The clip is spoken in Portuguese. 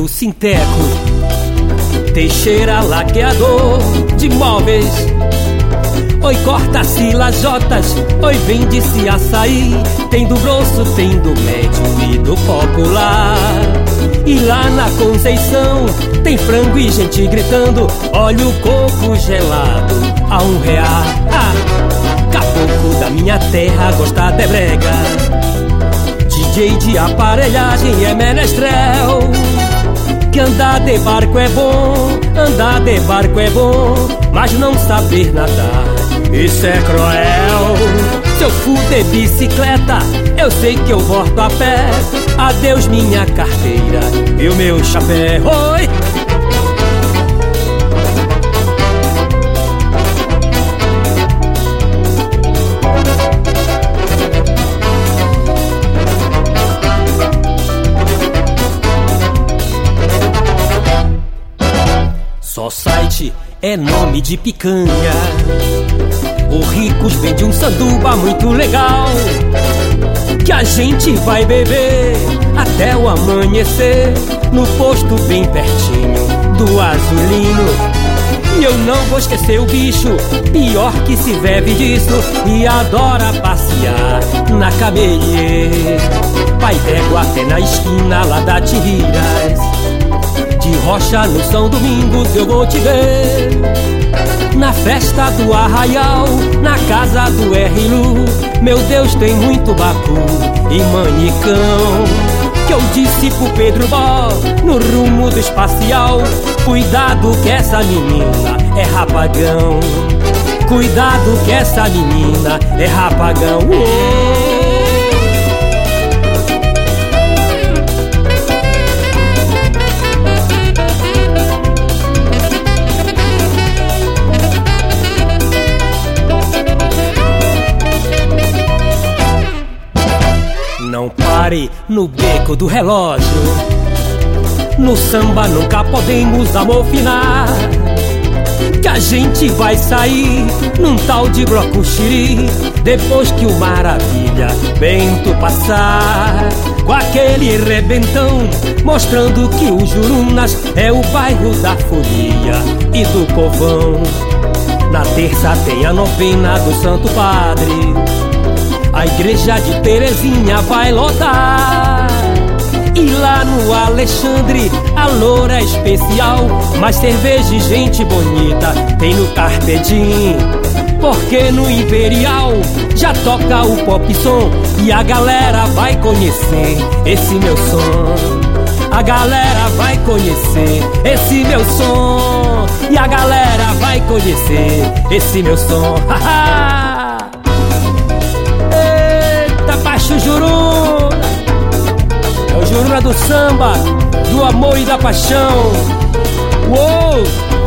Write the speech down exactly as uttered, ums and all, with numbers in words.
do Sinteco, Teixeira laqueador de móveis. Oi, corta-se lajotas, oi, vende-se açaí. Tem do grosso, tem do médio e do popular. E lá na Conceição tem frango e gente gritando: olha o coco gelado a um real. Ah, caboclo da minha terra gosta de brega, D J de aparelhagem é menestrel. Que andar de barco é bom, andar de barco é bom, mas não saber nadar, isso é cruel. Se eu for de bicicleta, eu sei que eu volto a pé. Adeus minha carteira e o meu chapéu. Oi! Só site é nome de picanha. O Ricos vende um sanduba muito legal, que a gente vai beber até o amanhecer, no posto bem pertinho do Azulino. E eu não vou esquecer o bicho, pior que se vive disso, e adora passear na Cabelier. Pai d'égua até na esquina lá da Tiras, de Rocha no São Domingos eu vou te ver. Na festa do Arraial, na casa do R. Lu, meu Deus, tem muito bacu e manicão. Que eu disse pro Pedro Bó, no rumo do espacial: cuidado que essa menina é rapagão. Cuidado que essa menina é rapagão. Oh! Não pare no beco do relógio, no samba nunca podemos amofinar, que a gente vai sair num tal de bloco xiri, depois que o Maravilha Bento passar, com aquele rebentão, mostrando que o Jurunas é o bairro da folia e do povão. Na terça tem a novena do Santo Padre, a igreja de Terezinha vai lotar. E lá no Alexandre a loura é especial, mas cerveja e gente bonita tem no Carpedim. Porque no Imperial já toca o pop som, e a galera vai conhecer esse meu som. A galera vai conhecer esse meu som, e a galera vai conhecer esse meu som. Haha! Baixo Juruna, é o Juruna do samba, do amor e da paixão. Uou!